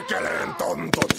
perkeleen tontut.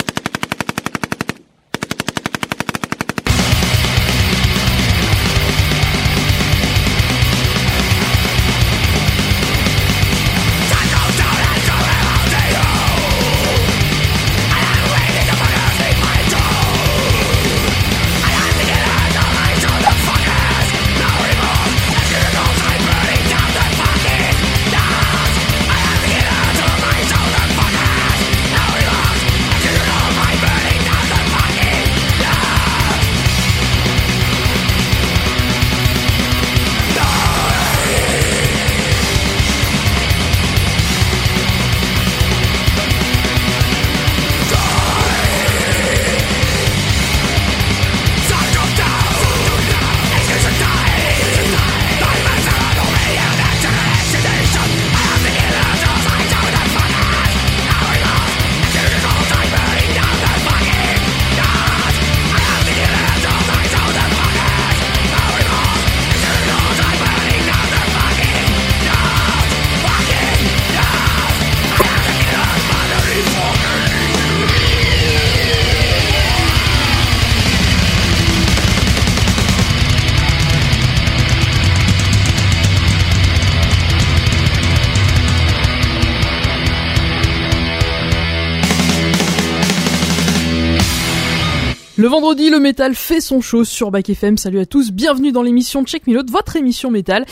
Le vendredi, le métal fait son show sur Back FM. Salut à tous, bienvenue dans l'émission Check Me Out, votre émission métal,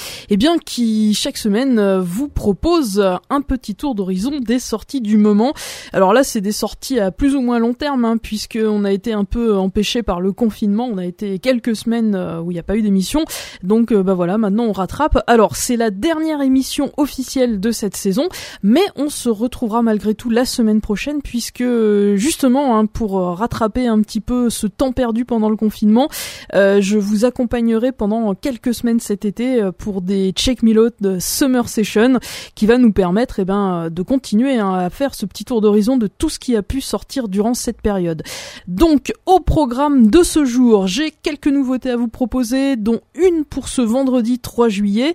qui chaque semaine vous propose un petit tour d'horizon des sorties du moment. Alors là, c'est des sorties à plus ou moins long terme, puisque on a été un peu empêché par le confinement. On a été quelques semaines où il n'y a pas eu d'émission, donc voilà, maintenant on rattrape. Alors c'est la dernière émission officielle de cette saison, mais on se retrouvera malgré tout la semaine prochaine, puisque justement pour rattraper un petit peu ce temps perdu pendant le confinement, je vous accompagnerai pendant quelques semaines cet été pour des Check Me Out de Summer Session qui va nous permettre de continuer à faire ce petit tour d'horizon de tout ce qui a pu sortir durant cette période. Donc au programme de ce jour, j'ai quelques nouveautés à vous proposer, dont une pour ce vendredi 3 juillet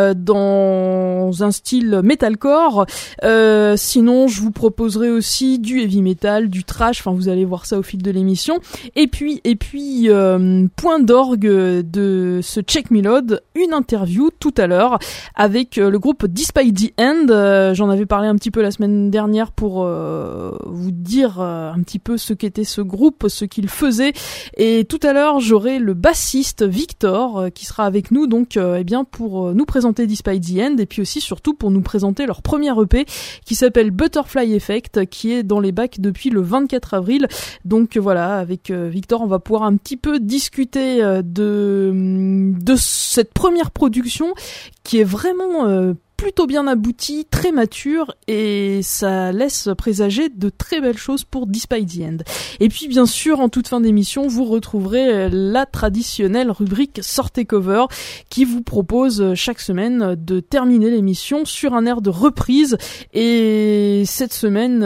dans un style metalcore. Sinon je vous proposerai aussi du heavy metal, du thrash, vous allez voir ça au fil de l'émission. Et puis point d'orgue de ce Check Me Load, une interview tout à l'heure avec le groupe Despite the End. J'en avais parlé un petit peu la semaine dernière pour vous dire un petit peu ce qu'était ce groupe, ce qu'il faisait. Et tout à l'heure, j'aurai le bassiste Victor qui sera avec nous donc pour nous présenter Despite the End et puis aussi surtout pour nous présenter leur premier EP qui s'appelle Butterfly Effect, qui est dans les bacs depuis le 24 avril. Donc voilà, avec Victor, on va pouvoir un petit peu discuter de cette première production qui est vraiment plutôt bien abouti, très mature, et ça laisse présager de très belles choses pour Despite the End. Et puis bien sûr, en toute fin d'émission, vous retrouverez la traditionnelle rubrique Sortez Cover qui vous propose chaque semaine de terminer l'émission sur un air de reprise. Et cette semaine,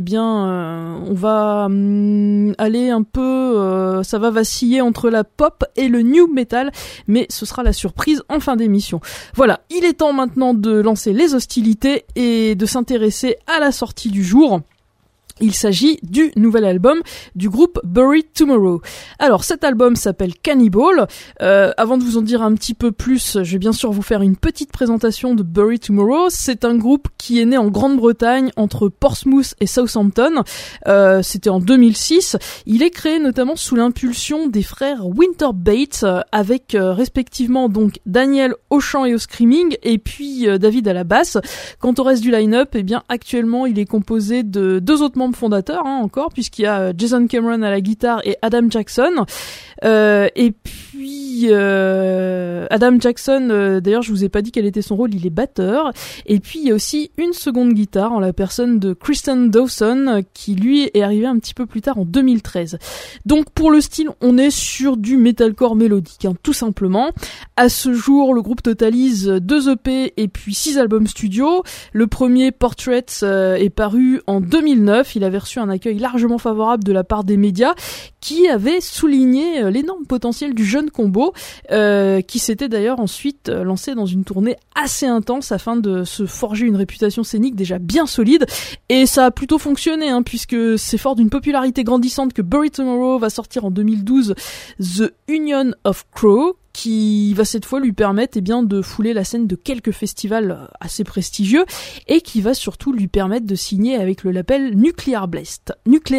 on va aller un peu, ça va vaciller entre la pop et le new metal, mais ce sera la surprise en fin d'émission. Voilà, il est temps maintenant de lancer les hostilités et de s'intéresser à la sortie du jour. Il s'agit du nouvel album du groupe Buried Tomorrow. Alors cet album s'appelle Cannibal. Avant de vous en dire un petit peu plus, je vais bien sûr vous faire une petite présentation de Buried Tomorrow. C'est un groupe qui est né en Grande-Bretagne entre Portsmouth et Southampton. C'était en 2006. Il est créé notamment sous l'impulsion des frères Winterbates avec respectivement donc Daniel au chant et au screaming et puis David à la basse. Quant au reste du line-up, actuellement il est composé de deux autres membres fondateur encore, puisqu'il y a Jason Cameron à la guitare et Adam Jackson. Et puis Adam Jackson, d'ailleurs je vous ai pas dit quel était son rôle, il est batteur. Et puis il y a aussi une seconde guitare en la personne de Kristen Dawson qui lui est arrivé un petit peu plus tard en 2013. Donc pour le style, on est sur du metalcore mélodique, tout simplement. À ce jour, le groupe totalise 2 EP et puis 6 albums studio. Le premier, Portraits, est paru en 2009. il avait reçu un accueil largement favorable de la part des médias qui avaient souligné l'énorme potentiel du jeune combo, qui s'était d'ailleurs ensuite lancé dans une tournée assez intense afin de se forger une réputation scénique déjà bien solide. Et ça a plutôt fonctionné, puisque c'est fort d'une popularité grandissante que Bury Tomorrow va sortir en 2012 The Union of Crow, qui va cette fois lui permettre de fouler la scène de quelques festivals assez prestigieux et qui va surtout lui permettre de signer avec le label Nuclear Blast.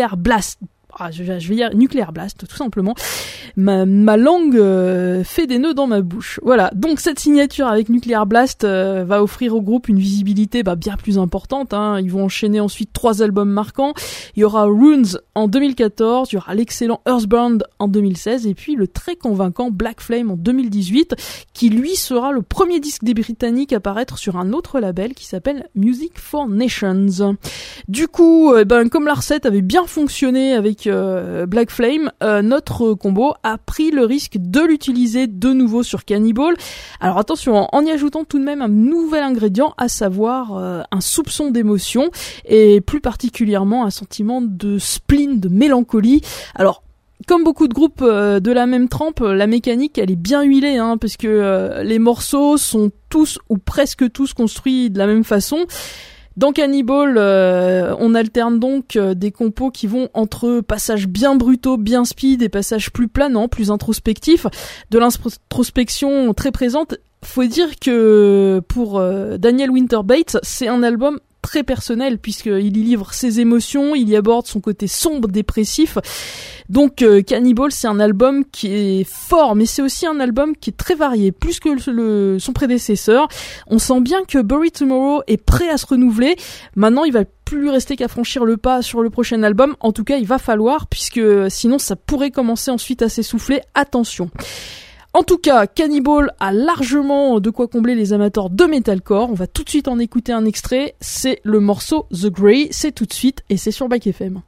Je vais dire Nuclear Blast, tout simplement. Ma langue fait des nœuds dans ma bouche. Voilà, donc cette signature avec Nuclear Blast va offrir au groupe une visibilité bien plus importante. Ils vont enchaîner ensuite 3 albums marquants. Il y aura Runes en 2014, il y aura l'excellent Earthbound en 2016 et puis le très convaincant Black Flame en 2018, qui lui sera le premier disque des Britanniques à paraître sur un autre label qui s'appelle Music for Nations. Du coup, comme la recette avait bien fonctionné avec Black Flame, notre combo a pris le risque de l'utiliser de nouveau sur Cannibal. Alors attention, en y ajoutant tout de même un nouvel ingrédient, à savoir un soupçon d'émotion et plus particulièrement un sentiment de spleen, de mélancolie. Alors comme beaucoup de groupes de la même trempe, la mécanique elle est bien huilée, parce que les morceaux sont tous ou presque tous construits de la même façon. Dans Cannibal, on alterne donc des compos qui vont entre passages bien brutaux, bien speed et passages plus planants, plus introspectifs, de l'introspection très présente. Faut dire que pour Daniel Winterbates, c'est un album très personnel puisqu'il y livre ses émotions, il y aborde son côté sombre, dépressif. Donc Cannibal, c'est un album qui est fort, mais c'est aussi un album qui est très varié, plus que son prédécesseur. On sent bien que Bury Tomorrow est prêt à se renouveler. Maintenant, il va plus lui rester qu'à franchir le pas sur le prochain album. En tout cas, il va falloir, puisque sinon ça pourrait commencer ensuite à s'essouffler. Attention. En tout cas, Cannibal a largement de quoi combler les amateurs de metalcore. On va tout de suite en écouter un extrait. C'est le morceau The Grey. C'est tout de suite et c'est sur Back FM.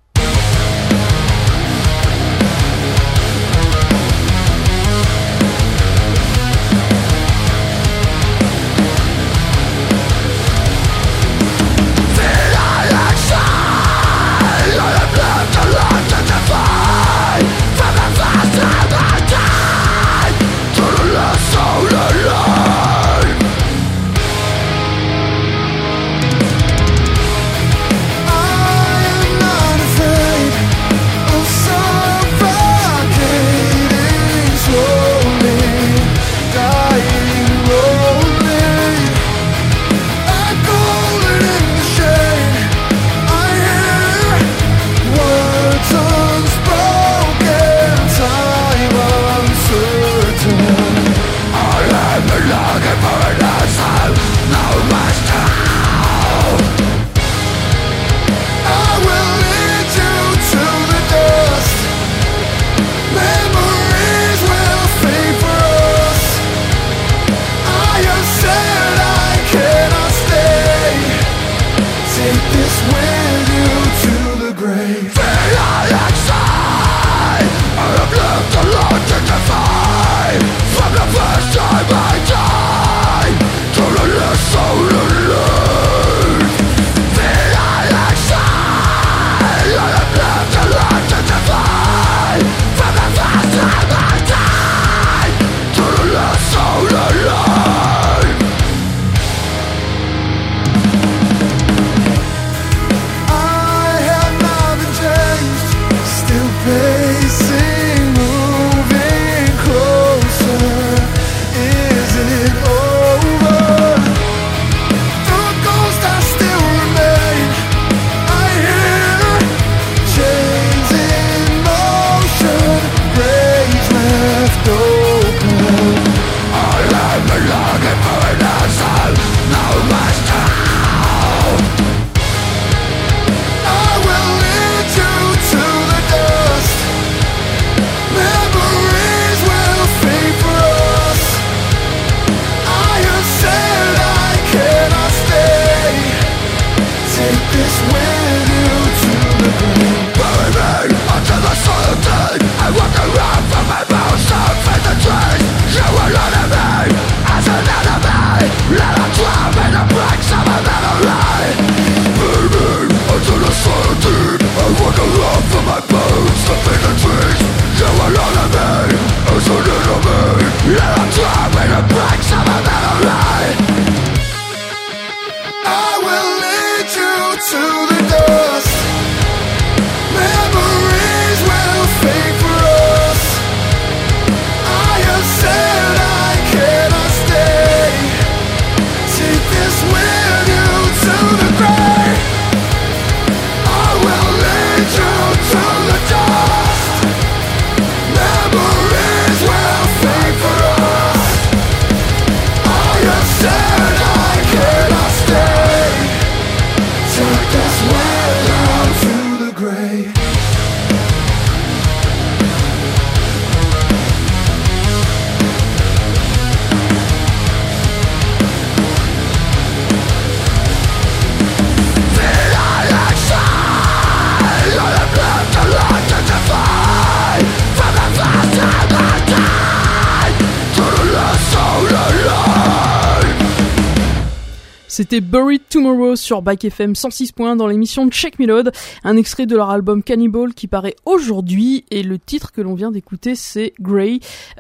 C'était Buried Tomorrow sur Back FM 106.1 dans l'émission Check Me Load, un extrait de leur album Cannibal qui paraît aujourd'hui et le titre que l'on vient d'écouter c'est Grey.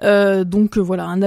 Voilà, un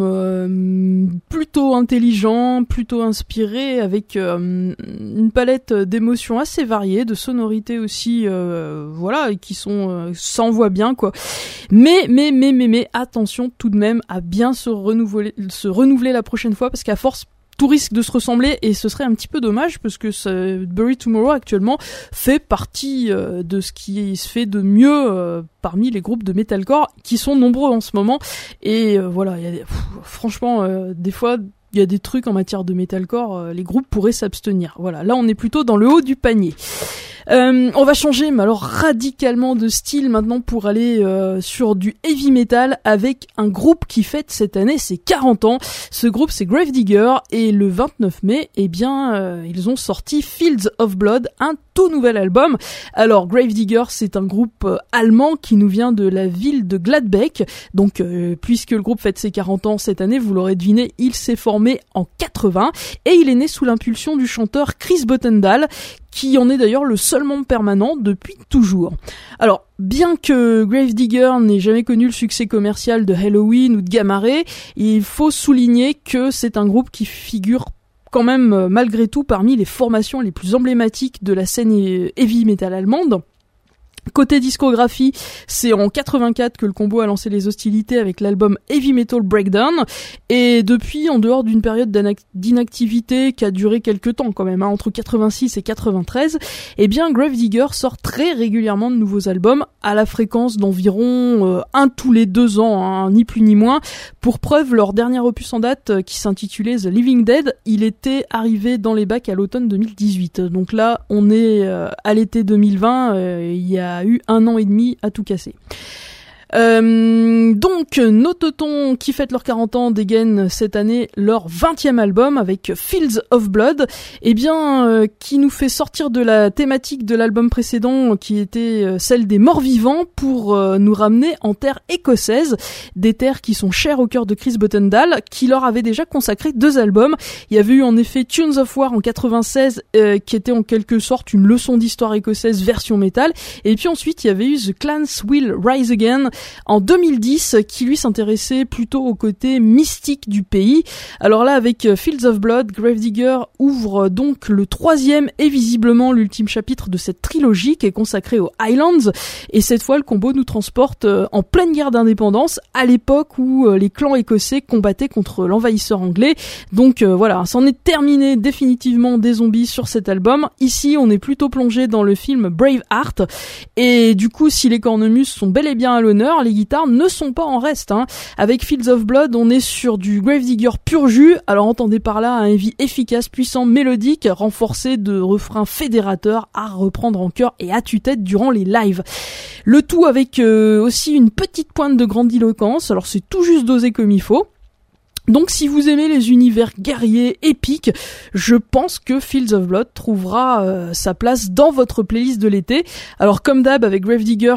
album plutôt intelligent, plutôt inspiré avec une palette d'émotions assez variées, de sonorités aussi qui sont s'envoient bien quoi. Mais attention tout de même à bien se renouveler la prochaine fois parce qu'à force tout risque de se ressembler et ce serait un petit peu dommage parce que Buried Tomorrow actuellement fait partie de ce qui se fait de mieux parmi les groupes de metalcore qui sont nombreux en ce moment et franchement des fois il y a des trucs en matière de metalcore les groupes pourraient s'abstenir. Voilà, là on est plutôt dans le haut du panier. On va changer, mais alors radicalement de style maintenant pour aller sur du heavy metal avec un groupe qui fête cette année ses 40 ans. Ce groupe c'est Gravedigger et le 29 mai, ils ont sorti Fields of Blood, un tout nouvel album. Alors Gravedigger c'est un groupe allemand qui nous vient de la ville de Gladbeck. Donc puisque le groupe fête ses 40 ans cette année, vous l'aurez deviné, il s'est formé en 80 et il est né sous l'impulsion du chanteur Chris Bottendahl qui en est d'ailleurs le seul membre permanent depuis toujours. Alors, bien que Gravedigger n'ait jamais connu le succès commercial de Helloween ou de Gamma Ray, il faut souligner que c'est un groupe qui figure quand même malgré tout parmi les formations les plus emblématiques de la scène heavy metal allemande. Côté discographie, c'est en 84 que le combo a lancé les hostilités avec l'album Heavy Metal Breakdown et depuis, en dehors d'une période d'inactivité qui a duré quelques temps quand même, entre 86 et 93, Gravedigger sort très régulièrement de nouveaux albums à la fréquence d'environ un tous les 2 ans, ni plus ni moins. Pour preuve, leur dernier opus en date qui s'intitulait The Living Dead, il était arrivé dans les bacs à l'automne 2018. Donc là, on est à l'été 2020, il y a eu 1 an et demi à tout casser. Nos teutons qui fêtent leurs 40 ans dégainent cette année leur 20e album avec Fields of Blood, qui nous fait sortir de la thématique de l'album précédent qui était celle des morts vivants pour nous ramener en terre écossaise, des terres qui sont chères au cœur de Chris Bottendahl qui leur avait déjà consacré 2 albums. Il y avait eu en effet Tunes of War en 96 qui était en quelque sorte une leçon d'histoire écossaise version métal, et puis ensuite il y avait eu The Clans Will Rise Again en 2010 qui lui s'intéressait plutôt au côté mystique du pays. Alors là avec Fields of Blood, Gravedigger ouvre donc le 3e et visiblement l'ultime chapitre de cette trilogie qui est consacrée aux Highlands, et cette fois le combo nous transporte en pleine guerre d'indépendance à l'époque où les clans écossais combattaient contre l'envahisseur anglais. Donc c'en est terminé définitivement des zombies sur cet album. Ici on est plutôt plongé dans le film Braveheart et du coup si les cornemuses sont bel et bien à l'honneur, les guitares ne sont pas en reste. Avec Fields of Blood, on est sur du Gravedigger pur jus. Alors entendez par là un heavy efficace, puissant, mélodique, renforcé de refrains fédérateurs à reprendre en chœur et à tue-tête durant les lives. Le tout avec aussi une petite pointe de grandiloquence. Alors c'est tout juste dosé comme il faut. Donc si vous aimez les univers guerriers épiques, je pense que Fields of Blood trouvera sa place dans votre playlist de l'été. Alors comme d'hab avec Gravedigger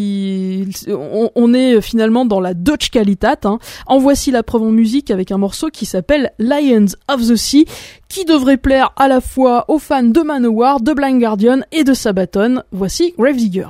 on est finalement dans la Deutsche Qualität. En voici la preuve en musique avec un morceau qui s'appelle Lions of the Sea, qui devrait plaire à la fois aux fans de Manowar, de Blind Guardian et de Sabaton. Voici Gravedigger.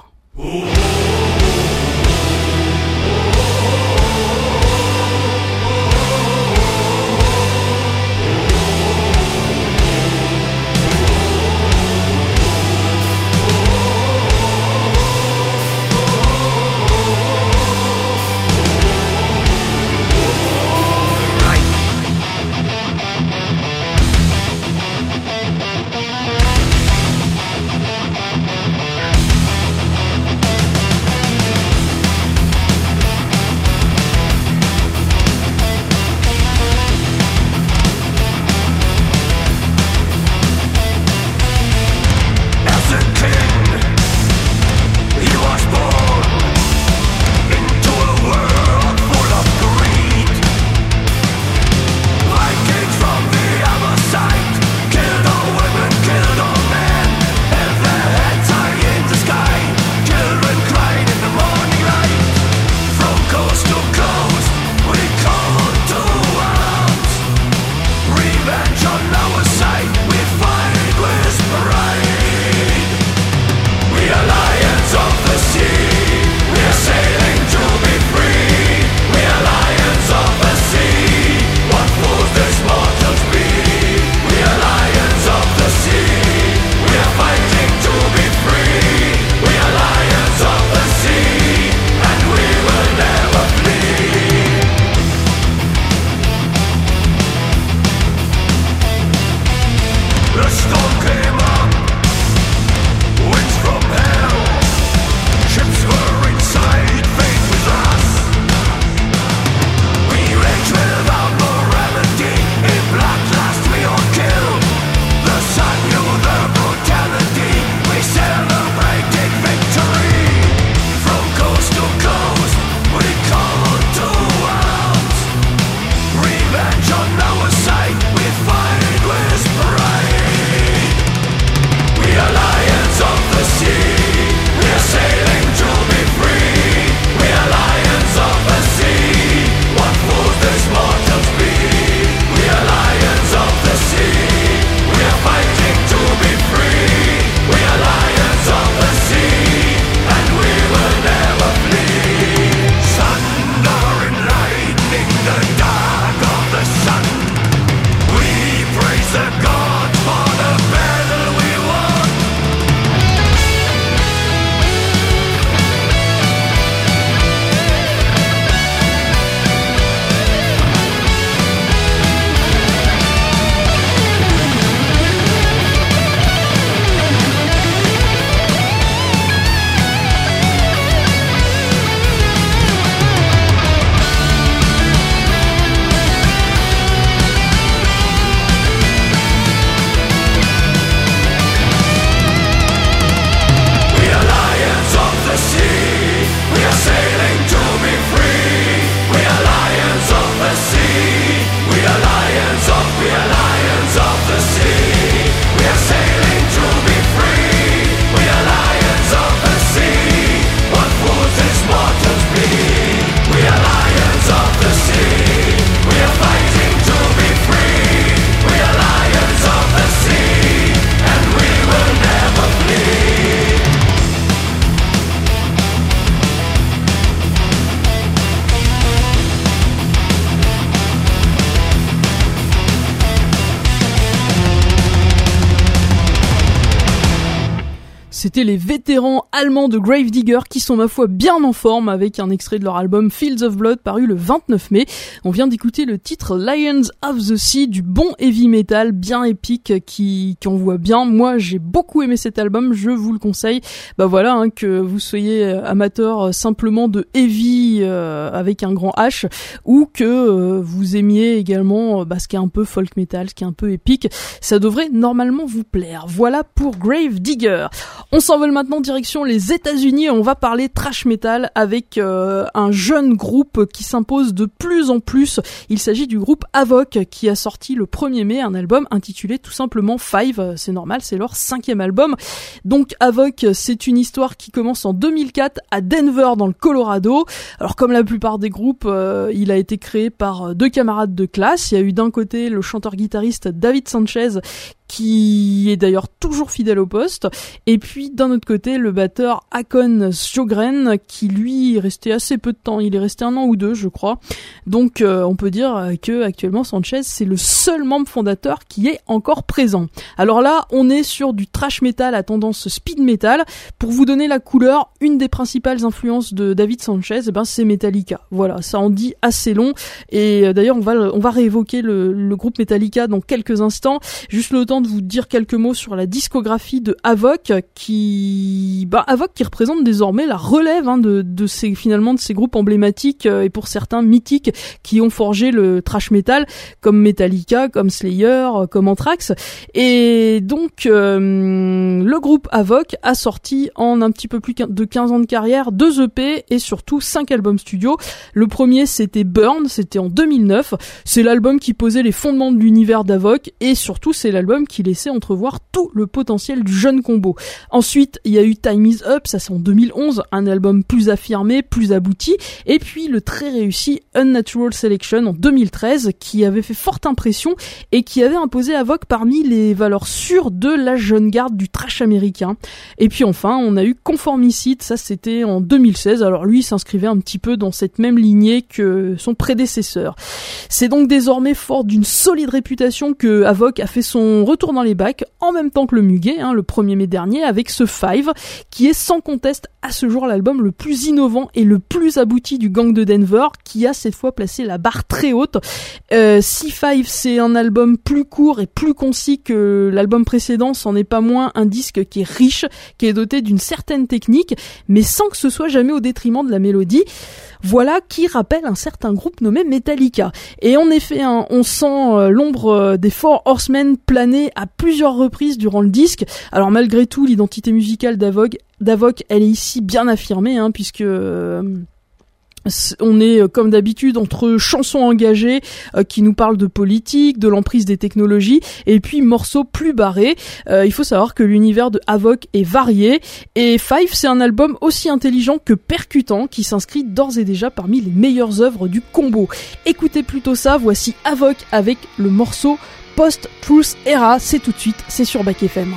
C'était les vétérans allemands de Gravedigger qui sont ma foi bien en forme avec un extrait de leur album Fields of Blood paru le 29 mai. On vient d'écouter le titre Lions of the Sea, du bon heavy metal bien épique qui envoie bien. Moi j'ai beaucoup aimé cet album, je vous le conseille. Bah voilà, que vous soyez amateur simplement de heavy avec un grand H ou que vous aimiez également ce qui est un peu folk metal, ce qui est un peu épique, ça devrait normalement vous plaire. Voilà pour Gravedigger. On s'envole maintenant direction les États-Unis et on va parler thrash metal avec un jeune groupe qui s'impose de plus en plus. Il s'agit du groupe Havok qui a sorti le 1er mai un album intitulé tout simplement Five. C'est normal, c'est leur 5e album. Donc Havok, c'est une histoire qui commence en 2004 à Denver dans le Colorado. Alors comme la plupart des groupes, il a été créé par 2 camarades de classe. Il y a eu d'un côté le chanteur-guitariste David Sanchez qui est d'ailleurs toujours fidèle au poste, et puis d'un autre côté le batteur Hakon Sjögren qui lui est resté assez peu de temps, il est resté 1 an ou 2 je crois, donc on peut dire que actuellement Sanchez c'est le seul membre fondateur qui est encore présent. Alors là on est sur du thrash metal à tendance speed metal. Pour vous donner la couleur, une des principales influences de David Sanchez, c'est Metallica. Voilà, ça en dit assez long, et d'ailleurs on va réévoquer le groupe Metallica dans quelques instants. Juste le temps de vous dire quelques mots sur la discographie de Havok qui représente désormais la relève de ces groupes emblématiques et pour certains mythiques qui ont forgé le thrash metal comme Metallica, comme Slayer, comme Anthrax. Et donc le groupe Havok a sorti en un petit peu plus de 15 ans de carrière 2 EP et surtout 5 albums studio. Le premier c'était Burn, c'était en 2009. C'est l'album qui posait les fondements de l'univers d'Havok et surtout c'est l'album qui laissait entrevoir tout le potentiel du jeune combo. Ensuite, il y a eu Time Is Up, ça c'est en 2011, un album plus affirmé, plus abouti, et puis le très réussi Unnatural Selection en 2013 qui avait fait forte impression et qui avait imposé Havok parmi les valeurs sûres de la jeune garde du thrash américain. Et puis enfin, on a eu Conformicide, ça c'était en 2016, alors lui il s'inscrivait un petit peu dans cette même lignée que son prédécesseur. C'est donc désormais fort d'une solide réputation que Havok a fait son retour dans les bacs en même temps que le Muguet, le 1er mai dernier, avec ce Five qui est sans conteste à ce jour l'album le plus innovant et le plus abouti du gang de Denver, qui a cette fois placé la barre très haute. Si Five c'est un album plus court et plus concis que l'album précédent, c'en est pas moins un disque qui est riche, qui est doté d'une certaine technique, mais sans que ce soit jamais au détriment de la mélodie. Voilà qui rappelle un certain groupe nommé Metallica. Et en effet, on sent l'ombre des Four Horsemen planer à plusieurs reprises durant le disque. Alors malgré tout, l'identité musicale d'Havok, elle est ici bien affirmée, puisque on est comme d'habitude entre chansons engagées qui nous parlent de politique, de l'emprise des technologies, et puis morceaux plus barrés. Il faut savoir que l'univers de Havok est varié, et Five c'est un album aussi intelligent que percutant qui s'inscrit d'ores et déjà parmi les meilleures œuvres du combo. Écoutez plutôt ça, voici Havok avec le morceau Post-Truth Era, c'est tout de suite, c'est sur Back FM.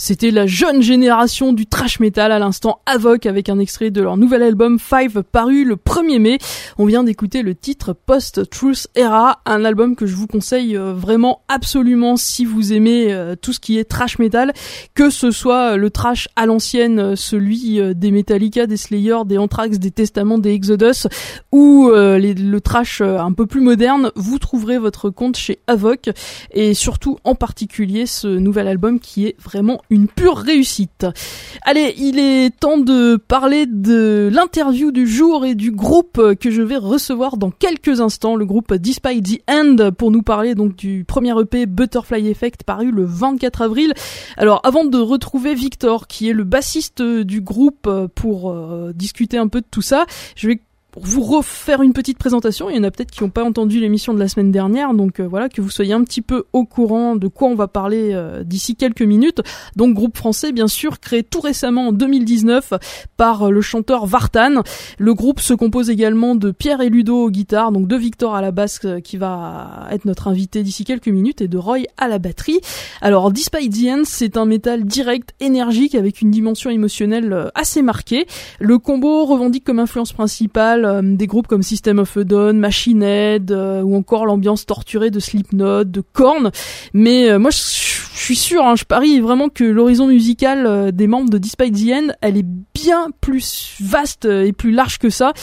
C'était la jeune génération du thrash metal, à l'instant Havok, avec un extrait de leur nouvel album Five paru le 1er mai. On vient d'écouter le titre Post-Truth Era, un album que je vous conseille vraiment absolument si vous aimez tout ce qui est thrash metal, que ce soit le thrash à l'ancienne, celui des Metallica, des Slayer, des Anthrax, des Testament, des Exodus, ou le thrash un peu plus moderne. Vous trouverez votre compte chez Havok, et surtout en particulier ce nouvel album qui est vraiment une pure réussite. Allez, il est temps de parler de l'interview du jour et du groupe que je vais recevoir dans quelques instants, le groupe Despite the End, pour nous parler donc du premier EP Butterfly Effect paru le 24 avril. Alors avant de retrouver Victor, qui est le bassiste du groupe, pour discuter un peu de tout ça, je vais vous refaire une petite présentation. Il y en a peut-être qui n'ont pas entendu l'émission de la semaine dernière, donc voilà, que vous soyez un petit peu au courant de quoi on va parler d'ici quelques minutes. Donc groupe français bien sûr, créé tout récemment en 2019 par le chanteur Vartan. Le groupe se compose également de Pierre et Ludo aux guitares, donc de Victor à la basse qui va être notre invité d'ici quelques minutes, et de Roy à la batterie. Alors Despite the End, c'est un métal direct, énergique, avec une dimension émotionnelle assez marquée. Le combo revendique comme influence principale des groupes comme System of a Down, Machine Head, ou encore l'ambiance torturée de Slipknot, de Korn. Mais moi je suis sûr, je parie vraiment que l'horizon musical des membres de Despite the End, elle est bien plus vaste et plus large que ça.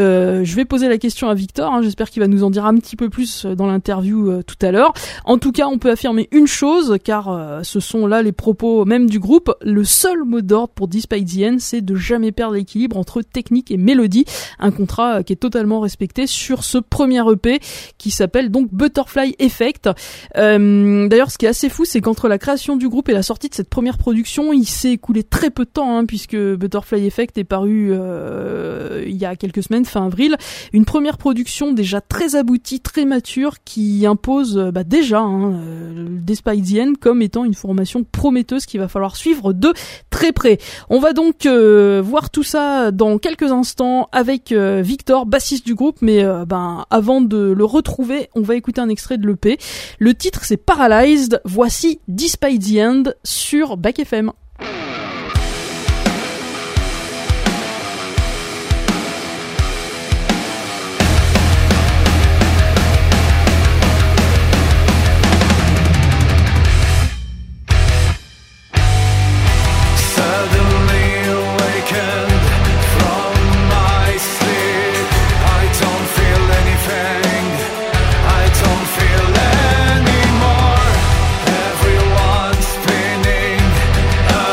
Je vais poser la question à Victor, j'espère qu'il va nous en dire un petit peu plus dans l'interview tout à l'heure. En tout cas, on peut affirmer une chose, car ce sont là les propos même du groupe: le seul mot d'ordre pour Despite the End, c'est de jamais perdre l'équilibre entre technique et mélodie. Un contrat qui est totalement respecté sur ce premier EP qui s'appelle donc Butterfly Effect. D'ailleurs, ce qui est assez fou, c'est qu'entre la création du groupe et la sortie de cette première production, il s'est écoulé très peu de temps, puisque Butterfly Effect est paru il y a quelques semaines, fin avril. Une première production déjà très aboutie, très mature, qui impose déjà Despite the End comme étant une formation prometteuse qu'il va falloir suivre de très près. On va donc voir tout ça dans quelques instants avec Victor, bassiste du groupe, mais avant de le retrouver, on va écouter un extrait de l'EP. Le titre, c'est Paralyzed. Voici Despite the End sur Back FM. Everyone's spinning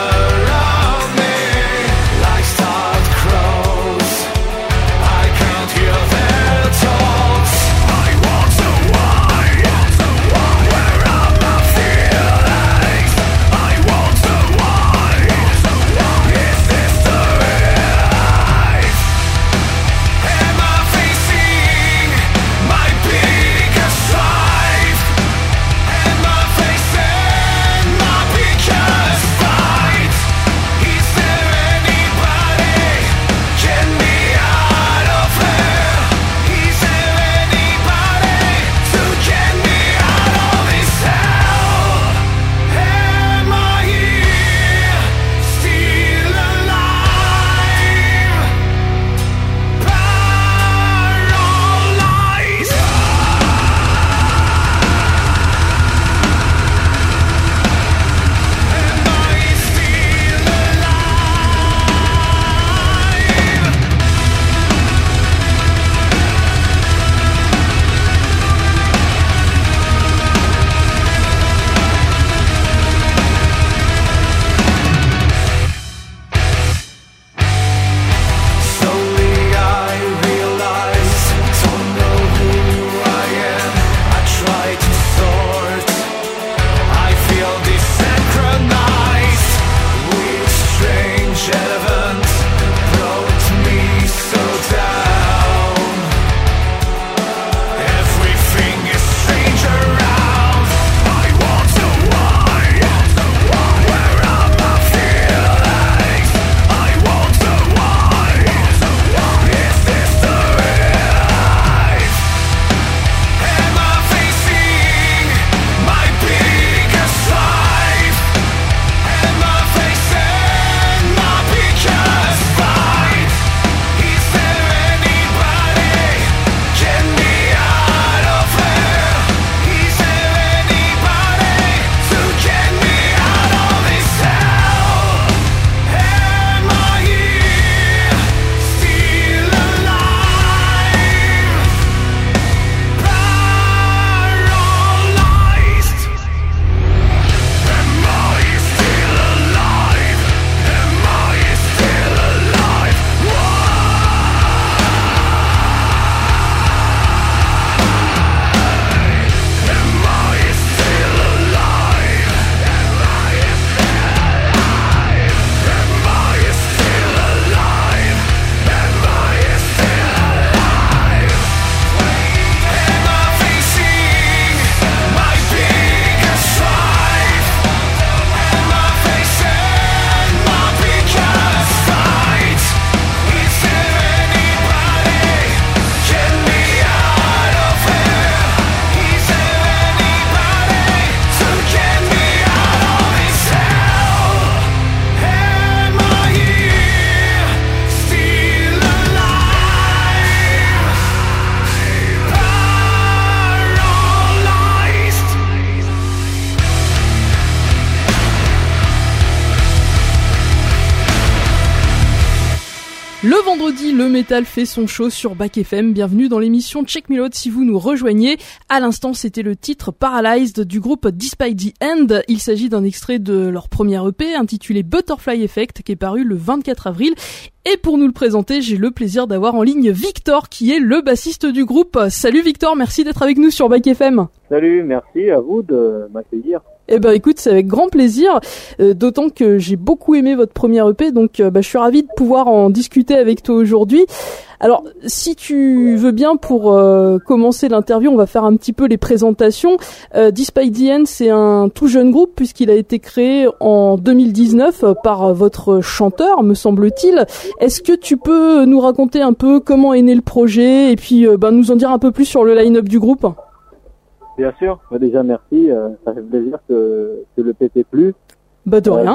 Le vendredi, le métal fait son show sur Back FM. Bienvenue dans l'émission Check Me Load si vous nous rejoignez. À l'instant, c'était le titre Paralyzed du groupe Despite the End. Il s'agit d'un extrait de leur premier EP intitulé Butterfly Effect qui est paru le 24 avril. Et pour nous le présenter, j'ai le plaisir d'avoir en ligne Victor qui est le bassiste du groupe. Salut Victor, merci d'être avec nous sur Back FM. Salut, merci à vous de m'accueillir. Eh ben écoute, c'est avec grand plaisir, d'autant que j'ai beaucoup aimé votre premier EP, donc je suis ravi de pouvoir en discuter avec toi aujourd'hui. Alors, si tu veux bien, pour commencer l'interview, on va faire un petit peu les présentations. Despite the End, c'est un tout jeune groupe puisqu'il a été créé en 2019 par votre chanteur, me semble-t-il. Est-ce que tu peux nous raconter un peu comment est né le projet et puis nous en dire un peu plus sur le line-up du groupe ? Bien sûr, déjà merci, ça fait plaisir que le P t'ait plu. De rien.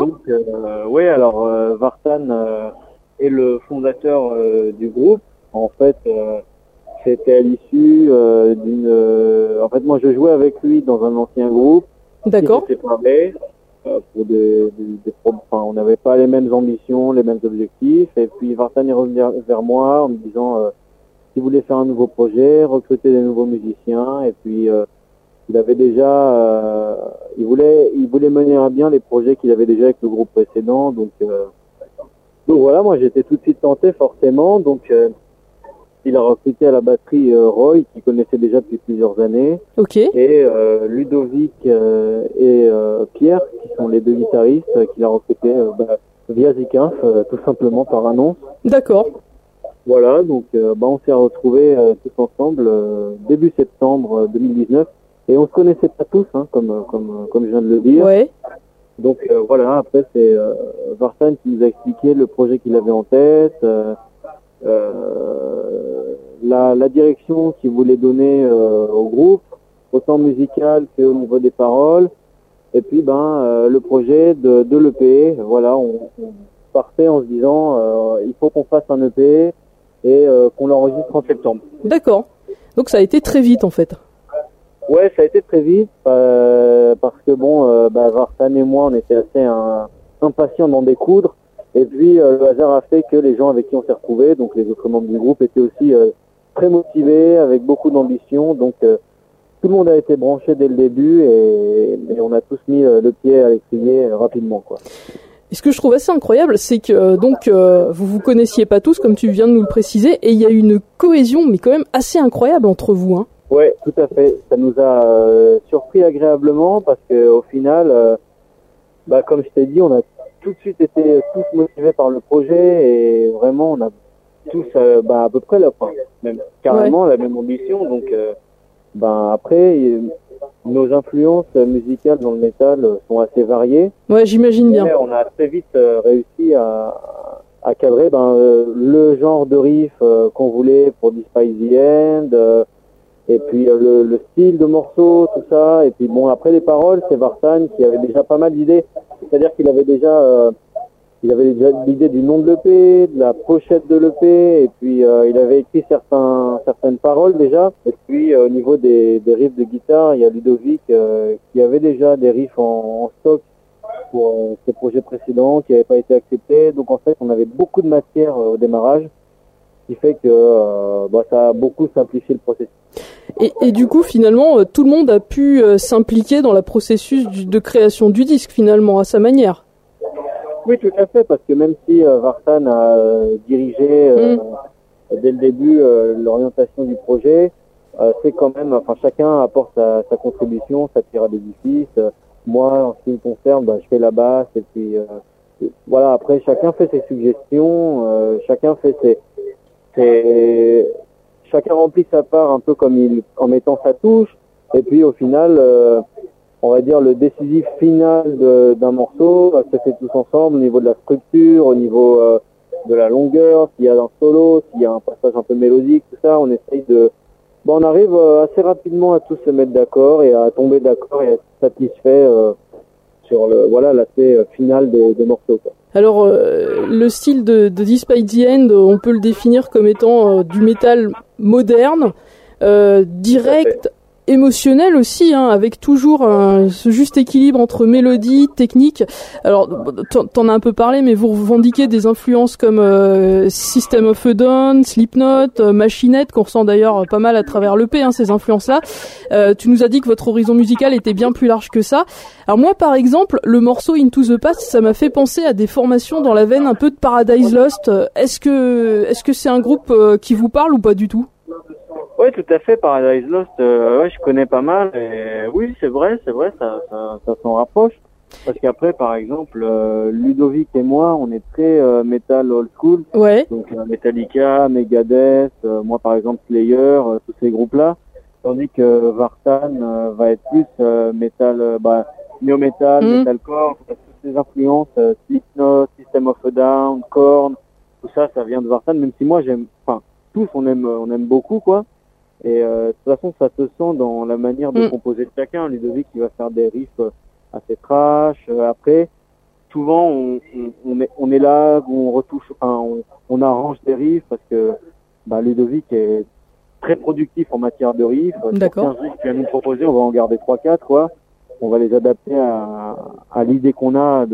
Vartan est le fondateur du groupe. En fait, c'était à l'issue en fait, moi je jouais avec lui dans un ancien groupe. D'accord. Qui s'est séparé pour on n'avait pas les mêmes ambitions, les mêmes objectifs. Et puis Vartan est revenu vers moi en me disant qu'il voulait faire un nouveau projet, recruter des nouveaux musiciens, et puis il avait déjà, il voulait mener à bien les projets qu'il avait déjà avec le groupe précédent. Donc voilà, moi j'étais tout de suite tenté forcément. Donc il a recruté à la batterie Roy, qui connaissait déjà depuis plusieurs années. Ok. Et Ludovic et Pierre, qui sont les deux guitaristes, qu'il a recruté via Zikinf, tout simplement par annonce. D'accord. Voilà, donc on s'est retrouvés tous ensemble début septembre 2019. Et on se connaissait pas tous, comme je viens de le dire. Ouais. Donc voilà, après c'est Vartan qui nous a expliqué le projet qu'il avait en tête, la direction qu'il voulait donner au groupe, autant musical qu'au niveau des paroles. Et puis le projet de l'EP. Voilà, on partait en se disant il faut qu'on fasse un EP et qu'on l'enregistre en septembre. D'accord. Donc ça a été très vite en fait. Ouais, ça a été très vite parce que Vartan et moi, on était assez impatients d'en découdre. Et puis le hasard a fait que les gens avec qui on s'est retrouvés, donc les autres membres du groupe, étaient aussi très motivés, avec beaucoup d'ambition. Donc tout le monde a été branché dès le début et on a tous mis le pied à l'étrier rapidement, quoi. Et ce que je trouve assez incroyable, c'est que vous connaissiez pas tous, comme tu viens de nous le préciser, et il y a une cohésion, mais quand même assez incroyable entre vous, hein. Ouais, tout à fait. Ça nous a surpris agréablement parce que au final, comme je t'ai dit, on a tout de suite été tous motivés par le projet et vraiment on a tous à peu près même carrément la même ambition. Donc après nos influences musicales dans le métal sont assez variées. Ouais, j'imagine bien. Mais on a très vite réussi à cadrer le genre de riff qu'on voulait pour Despite the End. Et puis le style de morceaux, tout ça. Et puis après les paroles, c'est Vartan qui avait déjà pas mal d'idées. C'est-à-dire qu'il avait déjà l'idée du nom de l'EP, de la pochette de l'EP, et puis il avait écrit certaines paroles déjà. Et puis au niveau des riffs de guitare, il y a Ludovic qui avait déjà des riffs en stock pour ses projets précédents qui n'avaient pas été acceptés. Donc en fait, on avait beaucoup de matière au démarrage, ce qui fait que ça a beaucoup simplifié le processus. Et du coup, finalement, tout le monde a pu s'impliquer dans le processus de création du disque, finalement, à sa manière. Oui, tout à fait, parce que même si Vartan a dirigé dès le début l'orientation du projet, c'est quand même, chacun apporte sa contribution, sa pierre à l'édifice. Moi, en ce qui me concerne, je fais la basse, et puis voilà. Après, chacun fait ses suggestions, chacun fait chacun remplit sa part un peu en mettant sa touche. Et puis au final, on va dire le décisif final d'un morceau se fait tous ensemble au niveau de la structure, au niveau de la longueur, s'il y a un solo, s'il y a un passage un peu mélodique, tout ça. On essaye on arrive assez rapidement à tous se mettre d'accord et à tomber d'accord et à être satisfait sur l'aspect final des morceaux, quoi. Alors, le style de Despite the End, on peut le définir comme étant du métal moderne, direct, émotionnel aussi, hein, avec toujours ce juste équilibre entre mélodie, technique. Alors, t'en as un peu parlé, mais vous revendiquez des influences comme System of a Down, Slipknot, Machinette, qu'on ressent d'ailleurs pas mal à travers l'EP, hein, ces influences-là. Tu nous as dit que votre horizon musical était bien plus large que ça. Alors moi, par exemple, le morceau Into the Past, ça m'a fait penser à des formations dans la veine un peu de Paradise Lost. Est-ce que c'est un groupe qui vous parle ou pas du tout? Ouais, tout à fait. Paradise Lost, ouais, je connais pas mal. Et oui, c'est vrai, ça s'en rapproche. Parce qu'après, par exemple, Ludovic et moi, on est très metal old school. Ouais. Donc Metallica, Megadeth, moi par exemple Slayer, tous ces groupes-là. Tandis que Vartan va être plus metal, néo-metal, metalcore, toutes ces influences, Slipknot, System of a Down, Korn, tout ça, ça vient de Vartan. Même si moi tous on aime beaucoup quoi. Et de toute façon, ça se sent dans la manière de composer de chacun. Ludovic, il va faire des riffs assez trash. Après, souvent, on est là, on retouche, on arrange des riffs parce que Ludovic est très productif en matière de riffs. D'accord. 15 riffs qu'il va nous proposer, on va en garder 3-4, quoi. On va les adapter à l'idée qu'on a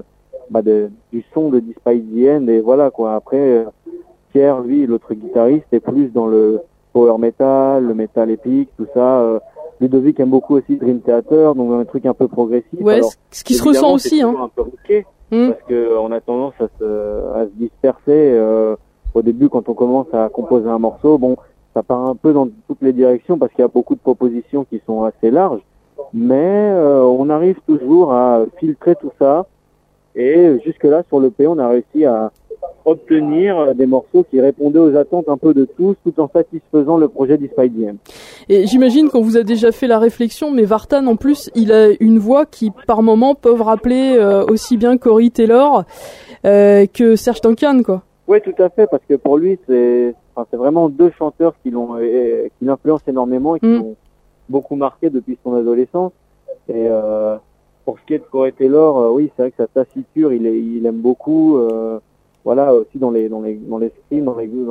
du son de Despite the End, et voilà, quoi. Après, Pierre, lui, l'autre guitariste, est plus dans le power metal, le metal épique, tout ça. Ludovic aime beaucoup aussi Dream Theater, donc un truc un peu progressif. Ouais, alors, ce qui se ressent aussi, hein. Un peu risqué, parce que on a tendance à se disperser. Au début, quand on commence à composer un morceau, ça part un peu dans toutes les directions parce qu'il y a beaucoup de propositions qui sont assez larges, mais on arrive toujours à filtrer tout ça. Et jusque-là, sur l'EP, on a réussi à obtenir des morceaux qui répondaient aux attentes un peu de tous, tout en satisfaisant le projet Despite the End. Et j'imagine qu'on vous a déjà fait la réflexion, mais Vartan, en plus, il a une voix qui, par moments, peuvent rappeler aussi bien Corey Taylor que Serj Tankian, quoi. Oui, tout à fait, parce que pour lui, c'est vraiment deux chanteurs qui l'influencent énormément et qui l'ont beaucoup marqué depuis son adolescence. Et pour ce qui est de Corey Taylor, oui, c'est vrai que sa taciture, il aime beaucoup. Voilà, aussi dans les screams,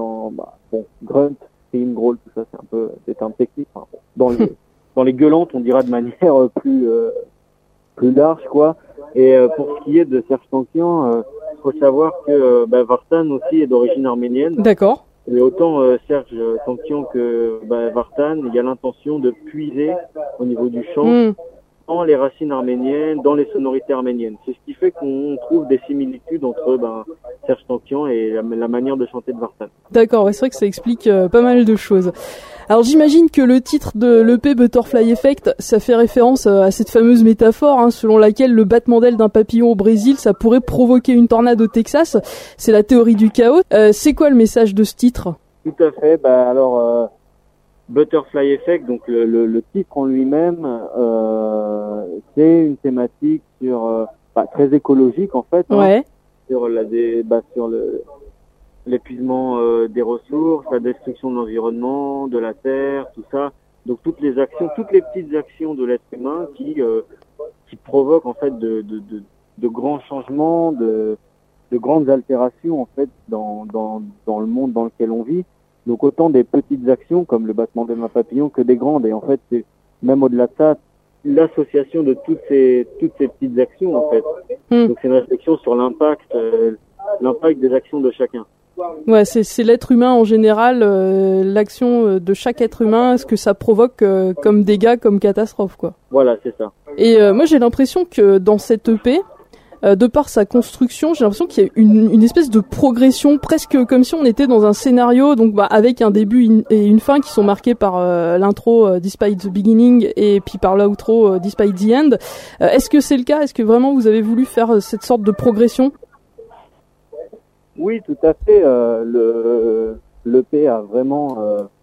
grunt, scream, growl, tout ça, c'est un technique. Dans les gueulantes, on dira de manière plus large, quoi. Et pour ce qui est de Serj Tankian, faut savoir que Vartan aussi est d'origine arménienne. D'accord. Et autant Serj Tankian que Vartan, il y a l'intention de puiser au niveau du chant dans les racines arméniennes, dans les sonorités arméniennes. C'est ce qui fait qu'on trouve des similitudes entre Serj Tankian et la manière de chanter de Vartan. D'accord, ouais, c'est vrai que ça explique pas mal de choses. Alors j'imagine que le titre de l'EP Butterfly Effect, ça fait référence à cette fameuse métaphore selon laquelle le battement d'aile d'un papillon au Brésil, ça pourrait provoquer une tornade au Texas. C'est la théorie du chaos. C'est quoi le message de ce titre? Tout à fait. Butterfly Effect, donc le titre en lui-même, c'est une thématique très écologique en fait. Ouais. Sur l'épuisement des ressources, la destruction de l'environnement, de la terre, tout ça. Donc toutes les petites actions de l'être humain qui provoquent en fait de grands changements, de grandes altérations en fait dans le monde dans lequel on vit. Donc autant des petites actions comme le battement d'un papillon que des grandes. Et en fait, c'est même au-delà de ça, l'association de toutes ces petites actions en fait. Donc c'est une réflexion sur l'impact des actions de chacun. Ouais, c'est l'être humain en général, l'action de chaque être humain, ce que ça provoque comme dégâts, comme catastrophe, quoi. Voilà, c'est ça. Et moi j'ai l'impression que dans cette EP, de par sa construction, j'ai l'impression qu'il y a une espèce de progression, presque comme si on était dans un scénario, donc avec un début et une fin qui sont marqués par l'intro Despite the Beginning et puis par l'outro Despite the End. Est-ce que c'est le cas? Est-ce que vraiment vous avez voulu faire cette sorte de progression? Oui, tout à fait. L'EP a vraiment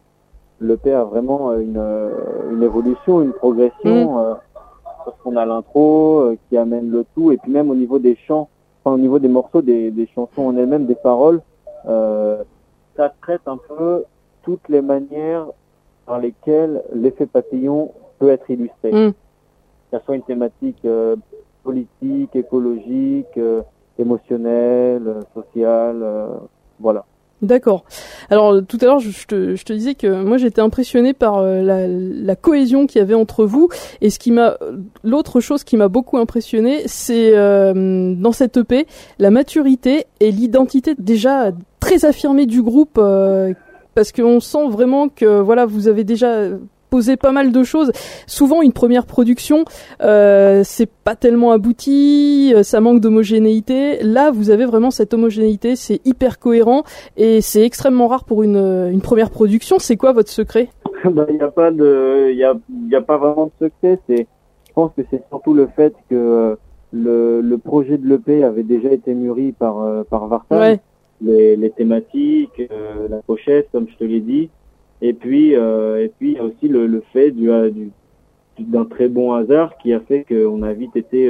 une évolution, une progression. Parce qu'on a l'intro qui amène le tout, et puis même au niveau des chants, au niveau des morceaux, des chansons en elles-mêmes, des paroles, ça traite un peu toutes les manières par lesquelles l'effet papillon peut être illustré. Que ce soit une thématique politique, écologique, émotionnelle, sociale, voilà. D'accord. Alors tout à l'heure, je te disais que moi j'étais impressionné par la cohésion qu'il y avait entre vous. Et l'autre chose qui m'a beaucoup impressionné, c'est dans cette EP la maturité et l'identité déjà très affirmée du groupe, parce qu'on sent vraiment que voilà, vous avez déjà posé pas mal de choses. Souvent, une première production, c'est pas tellement abouti, ça manque d'homogénéité. Là, vous avez vraiment cette homogénéité, c'est hyper cohérent et c'est extrêmement rare pour une première production. C'est quoi votre secret? Il y a pas vraiment de secret. Je pense que c'est surtout le fait que le projet de l'EP avait déjà été mûri par Vartan. Ouais. Les thématiques, la pochette, comme je te l'ai dit. Et puis il y a aussi le fait d'un très bon hasard qui a fait qu'on a vite été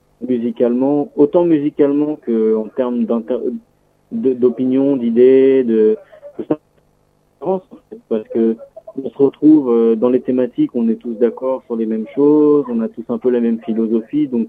autant musicalement que en termes d'opinion, d'idées, de tout ça, parce que on se retrouve dans les thématiques, on est tous d'accord sur les mêmes choses, on a tous un peu la même philosophie, donc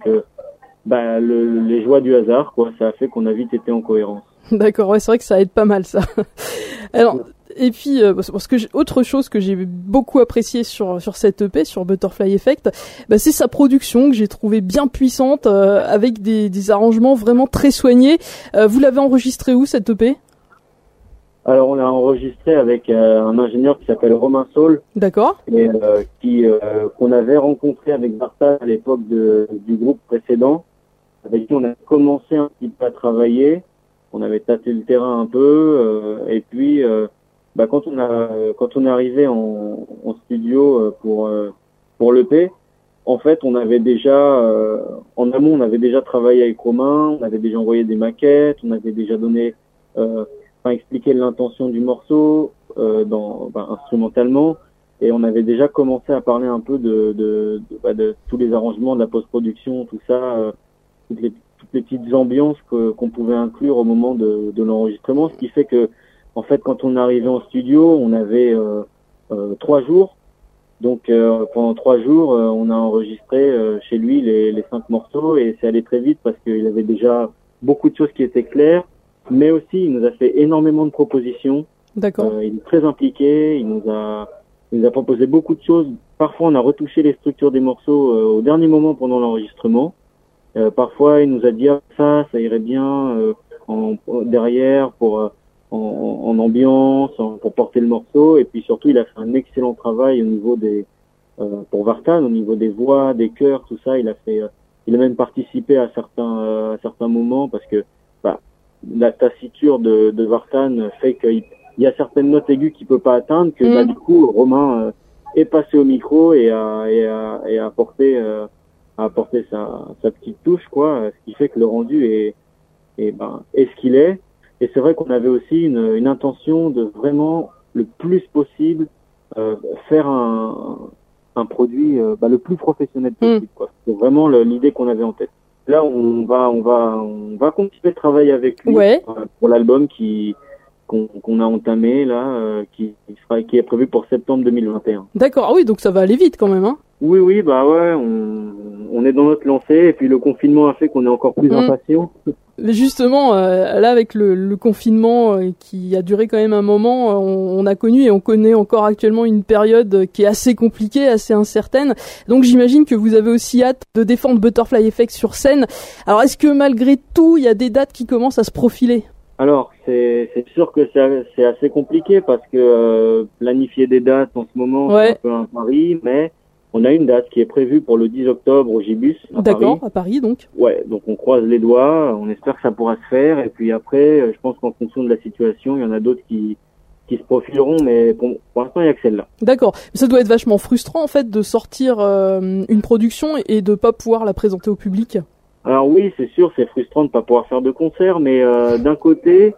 les joies du hasard, quoi, ça a fait qu'on a vite été en cohérence. D'accord, ouais, c'est vrai que ça aide pas mal ça. Alors, et puis parce que autre chose que j'ai beaucoup apprécié sur cette EP, sur Butterfly Effect, c'est sa production que j'ai trouvé bien puissante, avec des arrangements vraiment très soignés. Vous l'avez enregistré où cette EP? Alors on l'a enregistré avec un ingénieur qui s'appelle Romain Saul. D'accord. Et qu'on avait rencontré avec Vartan à l'époque du groupe précédent, avec qui on a commencé un petit peu à travailler. On avait tâté le terrain un peu, et puis quand on est arrivé en studio pour l'EP, en fait on avait déjà en amont on avait déjà travaillé avec Romain, on avait déjà envoyé des maquettes, on avait déjà donné expliqué l'intention du morceau instrumentalement, et on avait déjà commencé à parler un peu de tous les arrangements, de la post-production, tout ça, toutes les petites ambiances qu'on pouvait inclure au moment de l'enregistrement, ce qui fait que en fait quand on est arrivé en studio, on avait 3 jours. Donc pendant 3 jours, on a enregistré chez lui les 5 morceaux, et c'est allé très vite parce qu'il avait déjà beaucoup de choses qui étaient claires, mais aussi il nous a fait énormément de propositions. D'accord. Il est très impliqué, il nous a proposé beaucoup de choses. Parfois on a retouché les structures des morceaux au dernier moment pendant l'enregistrement. Parfois il nous a dit ça irait bien derrière pour en ambiance, pour porter le morceau, et puis surtout il a fait un excellent travail au niveau pour Vartan, au niveau des voix, des chœurs, tout ça. Il a même participé à certains moments, parce que la tassiture de Vartan fait qu'il y a certaines notes aiguës qu'il peut pas atteindre, que du coup Romain est passé au micro et a apporté sa petite touche, quoi, ce qui fait que le rendu est ce qu'il est. Et c'est vrai qu'on avait aussi une intention de vraiment le plus possible faire un produit le plus professionnel possible, quoi. C'est vraiment l'idée qu'on avait en tête. Là, on va continuer de travailler avec lui, ouais, pour l'album qu'on a entamé là, qui est prévu pour septembre 2021. D'accord. Ah oui, donc ça va aller vite quand même, hein. Oui, ouais, on est dans notre lancée, et puis le confinement a fait qu'on est encore plus impatient. Mais justement, là avec le confinement qui a duré quand même un moment, on a connu et on connaît encore actuellement une période qui est assez compliquée, assez incertaine. Donc j'imagine que vous avez aussi hâte de défendre Butterfly Effect sur scène. Alors est-ce que malgré tout, il y a des dates qui commencent à se profiler? Alors c'est sûr que c'est assez compliqué, parce que planifier des dates en ce moment, c'est un peu un pari, mais on a une date qui est prévue pour le 10 octobre au Gibus à Paris. D'accord, à Paris donc. Ouais, donc on croise les doigts, on espère que ça pourra se faire, et puis après, je pense qu'en fonction de la situation, il y en a d'autres qui se profileront, mais pour l'instant, il n'y a que celle-là. D'accord, mais ça doit être vachement frustrant en fait de sortir une production et de pas pouvoir la présenter au public. Alors oui, c'est sûr, c'est frustrant de pas pouvoir faire de concert, mais d'un côté,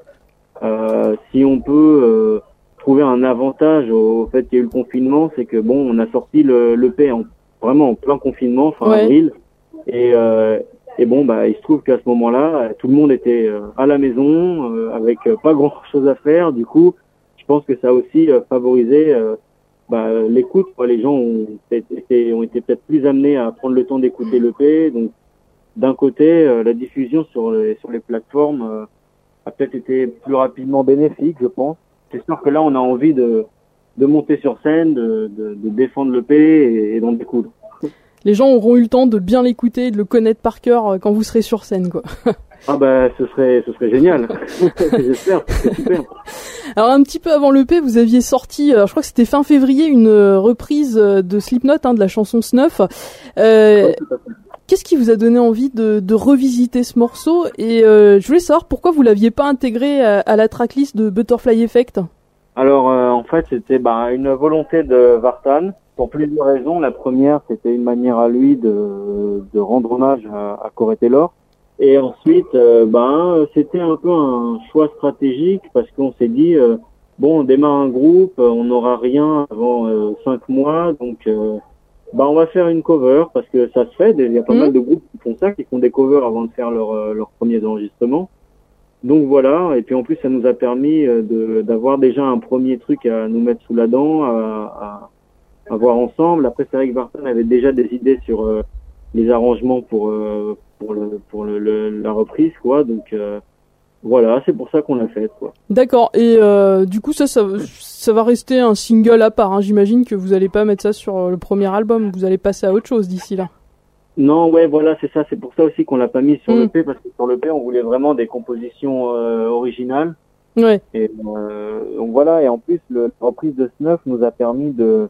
si on peut trouver un avantage au fait qu'il y ait eu le confinement, c'est que on a sorti l'EP vraiment en plein confinement, fin avril, et il se trouve qu'à ce moment-là, tout le monde était à la maison, avec pas grand-chose à faire. Du coup, je pense que ça a aussi favorisé l'écoute, quoi. Les gens ont été peut-être plus amenés à prendre le temps d'écouter l'EP. Donc d'un côté, la diffusion sur les plateformes a peut-être été plus rapidement bénéfique, je pense. c'est sûr que là, on a envie de monter sur scène, de défendre l'EP et d'en découdre. Les gens auront eu le temps de bien l'écouter, de le connaître par cœur quand vous serez sur scène, quoi. Ah bah, ce serait génial. J'espère, c'est super. Alors un petit peu avant l'EP, vous aviez sorti, je crois que c'était fin février, une reprise de Slipknot, de la chanson Snuff. Ouais, tout à fait. Qu'est-ce qui vous a donné envie de revisiter ce morceau? Et je voulais savoir pourquoi vous l'aviez pas intégré à la tracklist de Butterfly Effect. Alors, en fait, c'était une volonté de Vartan pour plusieurs raisons. La première, c'était une manière à lui de rendre hommage à Corey Taylor. Et ensuite, c'était un peu un choix stratégique parce qu'on s'est dit, on démarre un groupe, on n'aura rien avant 5 mois, donc on va faire une cover parce que ça se fait. Il y a pas mal de groupes qui font ça, qui font des covers avant de faire leurs premiers enregistrements. Donc voilà, et puis en plus ça nous a permis d'avoir déjà un premier truc à nous mettre sous la dent, à voir ensemble. Après c'est vrai que Vartan avait déjà des idées sur les arrangements pour la reprise, quoi. Donc voilà, c'est pour ça qu'on l'a fait, quoi. D'accord. Et du coup ça va rester un single à part. J'imagine que vous allez pas mettre ça sur le premier album. Vous allez passer à autre chose d'ici là. Non, ouais, voilà, c'est ça. C'est pour ça aussi qu'on l'a pas mis sur l'EP, parce que sur l'EP, on voulait vraiment des compositions originales. Ouais. Et donc voilà. Et en plus, la reprise de Snuff nous a permis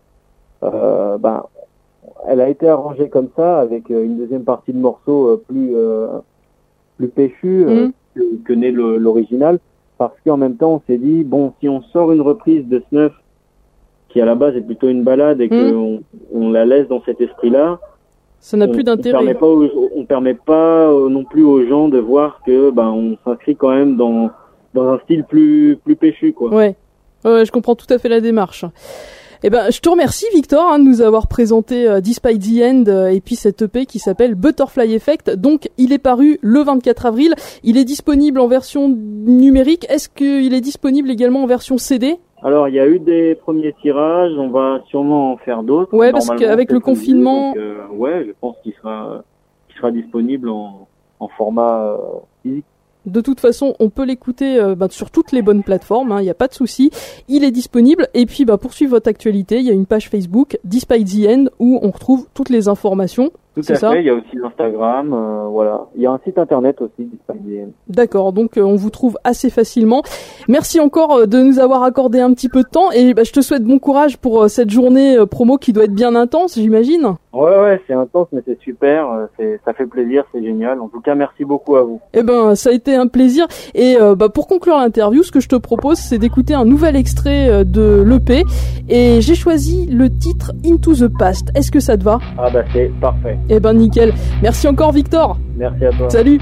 elle a été arrangée comme ça, avec une deuxième partie de morceaux plus péchu que n'est l'original, parce qu'en même temps, on s'est dit, si on sort une reprise de Snuff qui à la base est plutôt une balade et qu'on la laisse dans cet esprit-là, ça n'a plus d'intérêt. On permet pas non plus aux gens de voir que on s'inscrit quand même dans un style plus péchu, quoi. Ouais, je comprends tout à fait la démarche. Eh ben, je te remercie Victor de nous avoir présenté Despite the End et puis cette EP qui s'appelle Butterfly Effect. Donc, il est paru le 24 avril. Il est disponible en version numérique. Est-ce qu'il est disponible également en version CD? Alors, il y a eu des premiers tirages, on va sûrement en faire d'autres. Ouais, parce qu'avec le confinement... Donc, je pense qu'il sera disponible en format physique. De toute façon, on peut l'écouter sur toutes les bonnes plateformes, il n'y a pas de souci. Il est disponible. Et puis, pour suivre votre actualité, il y a une page Facebook, Despite the End, où on retrouve toutes les informations. Tout à fait, il y a aussi l'Instagram, voilà. Il y a un site internet aussi, Despite the End. D'accord, donc on vous trouve assez facilement. Merci encore de nous avoir accordé un petit peu de temps, et je te souhaite bon courage pour cette journée promo qui doit être bien intense, j'imagine. Ouais, c'est intense, mais c'est super, ça fait plaisir, c'est génial. En tout cas, merci beaucoup à vous. Eh ben, ça a été un plaisir. Et pour conclure l'interview, ce que je te propose, c'est d'écouter un nouvel extrait de l'EP, et j'ai choisi le titre Into the Past. Est-ce que ça te va? Ah c'est parfait. Eh ben nickel. Merci encore Victor. Merci à toi. Salut.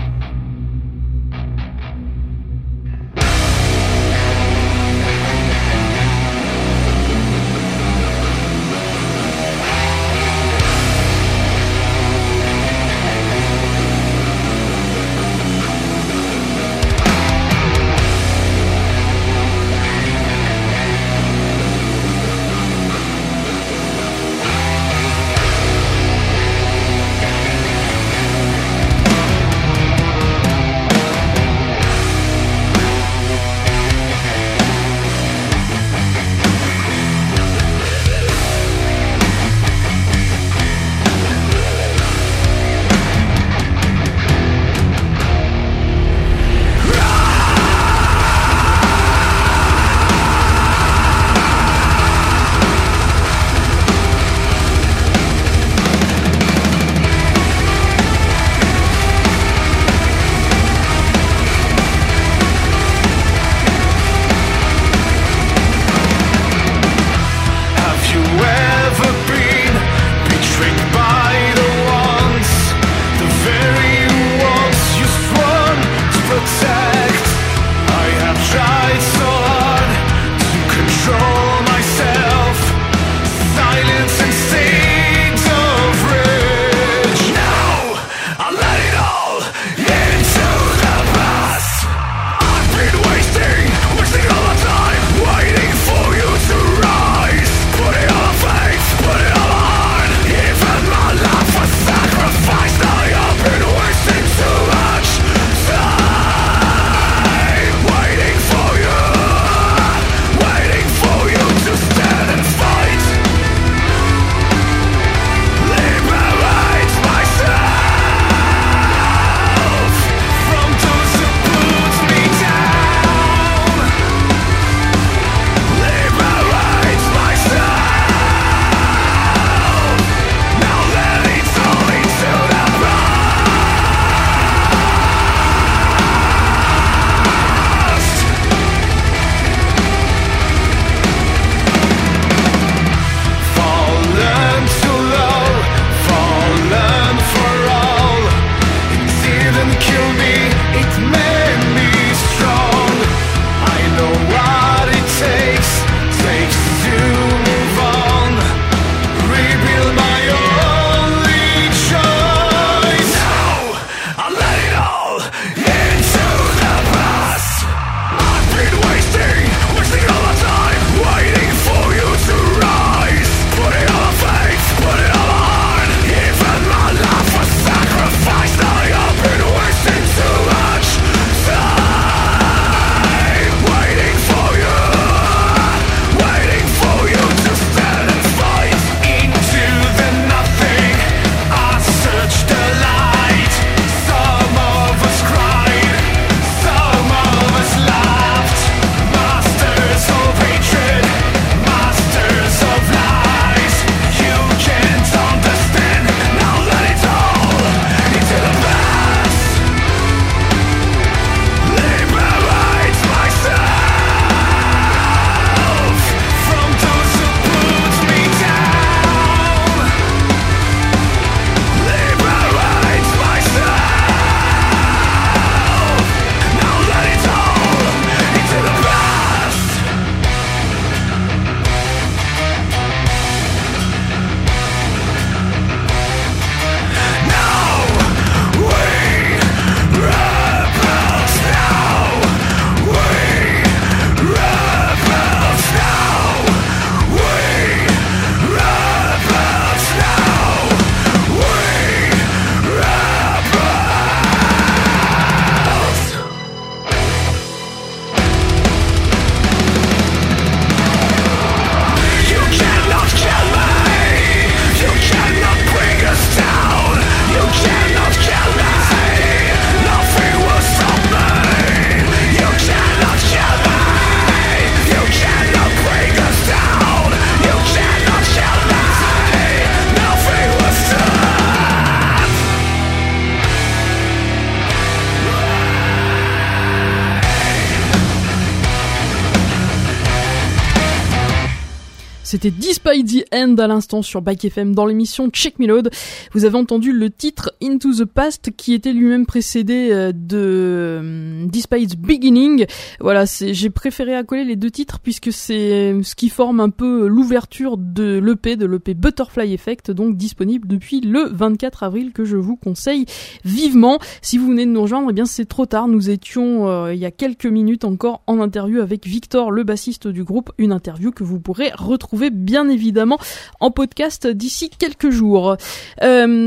C'était Despite the End à l'instant sur Bike FM dans l'émission Check Me Load. Vous avez entendu le titre Into the Past qui était lui-même précédé de Despite the Beginning. Voilà, j'ai préféré accoler les deux titres puisque c'est ce qui forme un peu l'ouverture de l'EP Butterfly Effect, donc disponible depuis le 24 avril que je vous conseille vivement. Si vous venez de nous rejoindre, eh bien c'est trop tard. Nous étions il y a quelques minutes encore en interview avec Victor, le bassiste du groupe, une interview que vous pourrez retrouver bien évidemment en podcast d'ici quelques jours. Il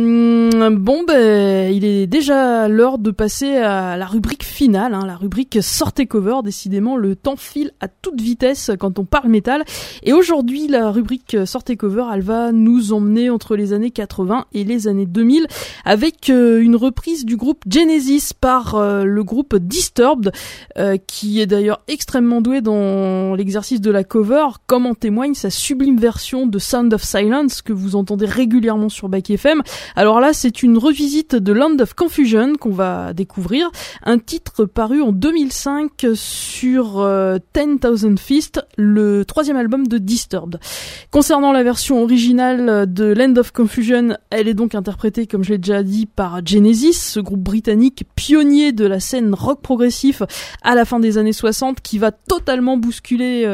est déjà l'heure de passer à la rubrique finale, la rubrique Sortez Cover. Décidément, le temps file à toute vitesse quand on parle métal. Et aujourd'hui, la rubrique Sortez Cover, elle va nous emmener entre les années 80 et les années 2000 avec une reprise du groupe Genesis par le groupe Disturbed, qui est d'ailleurs extrêmement doué dans l'exercice de la cover, comme en témoigne sa sublime version de Sound of Silence que vous entendez régulièrement sur Bike FM. Alors là, c'est une revisite de Land of Confusion qu'on va découvrir, un titre paru en 2005 sur 10,000 Feast, le troisième album de Disturbed. Concernant la version originale de Land of Confusion, elle est donc interprétée, comme je l'ai déjà dit, par Genesis, ce groupe britannique pionnier de la scène rock progressif à la fin des années 60 qui va totalement basculer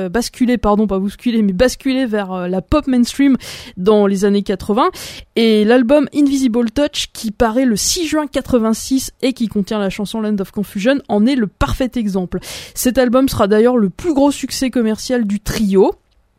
vers la pop mainstream dans les années 80, et l'album Invisible Touch qui paraît le 6 juin 86 et qui contient la chanson Land of Confusion en est le parfait exemple. Cet album sera d'ailleurs le plus gros succès commercial du trio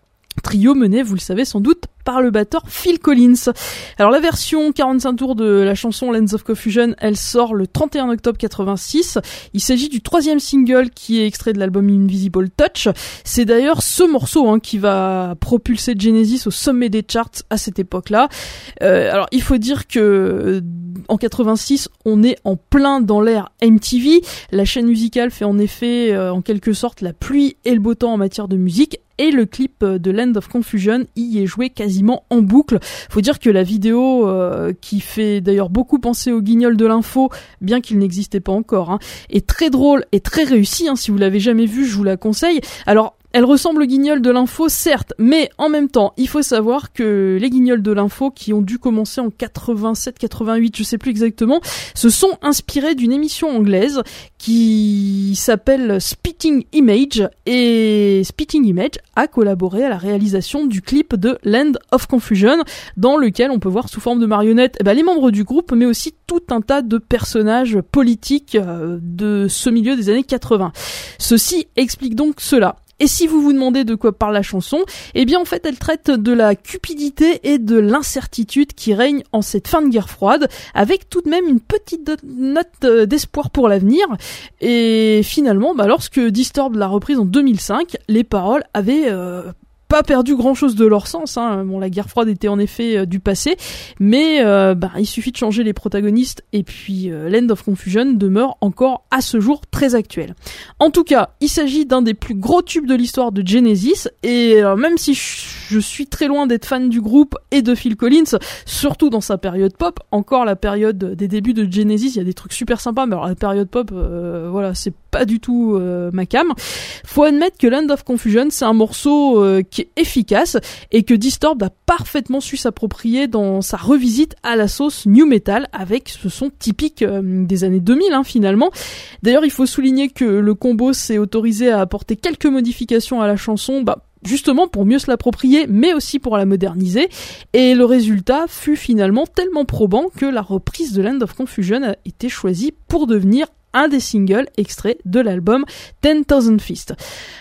mené, vous le savez sans doute, par le batteur Phil Collins. Alors la version 45 tours de la chanson Lands of Confusion, elle sort le 31 octobre 86. Il s'agit du troisième single qui est extrait de l'album Invisible Touch. C'est d'ailleurs ce morceau qui va propulser Genesis au sommet des charts à cette époque-là. Alors il faut dire que en 86, on est en plein dans l'ère MTV. La chaîne musicale fait en effet en quelque sorte la pluie et le beau temps en matière de musique. Et le clip de Land of Confusion y est joué quasiment en boucle. Faut dire que la vidéo, qui fait d'ailleurs beaucoup penser au Guignol de l'info, bien qu'il n'existait pas encore, est très drôle et très réussie. Si vous l'avez jamais vue, je vous la conseille. Alors, elle ressemble au Guignol de l'info, certes, mais en même temps, il faut savoir que les Guignols de l'info, qui ont dû commencer en 87-88, je sais plus exactement, se sont inspirés d'une émission anglaise qui s'appelle Spitting Image, et Spitting Image a collaboré à la réalisation du clip de Land of Confusion, dans lequel on peut voir sous forme de marionnettes les membres du groupe, mais aussi tout un tas de personnages politiques de ce milieu des années 80. Ceci explique donc cela. Et si vous vous demandez de quoi parle la chanson, eh bien en fait elle traite de la cupidité et de l'incertitude qui règne en cette fin de guerre froide, avec tout de même une petite note d'espoir pour l'avenir. Et finalement, lorsque Disturbed l'a reprise en 2005, les paroles avaient pas perdu grand chose de leur sens. La guerre froide était en effet du passé, mais il suffit de changer les protagonistes et puis Land of Confusion demeure encore à ce jour très actuel. En tout cas, il s'agit d'un des plus gros tubes de l'histoire de Genesis, et même si je suis très loin d'être fan du groupe et de Phil Collins, surtout dans sa période pop, encore la période des débuts de Genesis, il y a des trucs super sympas, mais alors la période pop, c'est pas du tout ma cam. Faut admettre que Land of Confusion, c'est un morceau qui est efficace et que Disturbed a parfaitement su s'approprier dans sa revisite à la sauce new metal, avec ce son typique des années 2000 finalement. D'ailleurs, il faut souligner que le combo s'est autorisé à apporter quelques modifications à la chanson, justement pour mieux se l'approprier, mais aussi pour la moderniser, et le résultat fut finalement tellement probant que la reprise de Land of Confusion a été choisie pour devenir un des singles extraits de l'album 10,000 Feast.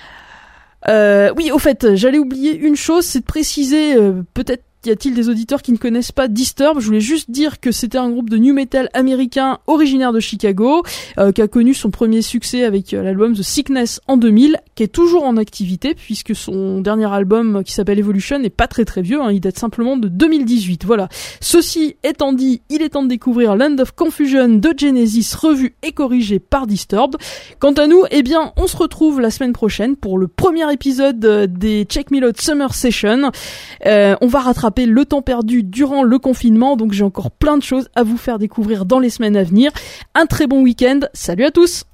Oui, au fait, j'allais oublier une chose, c'est de préciser, peut-être y a-t-il des auditeurs qui ne connaissent pas Disturbed. Je voulais juste dire que c'était un groupe de new metal américain originaire de Chicago, qui a connu son premier succès avec l'album The Sickness en 2000, qui est toujours en activité puisque son dernier album qui s'appelle Evolution n'est pas très très vieux, il date simplement de 2018. Voilà. Ceci étant dit, il est temps de découvrir Land of Confusion de Genesis, revu et corrigé par Disturbed. Quant à nous, on se retrouve la semaine prochaine pour le premier épisode des Check Me Load Summer Session. On va rattraper le temps perdu durant le confinement, donc j'ai encore plein de choses à vous faire découvrir dans les semaines à venir. Un très bon week-end, salut à tous!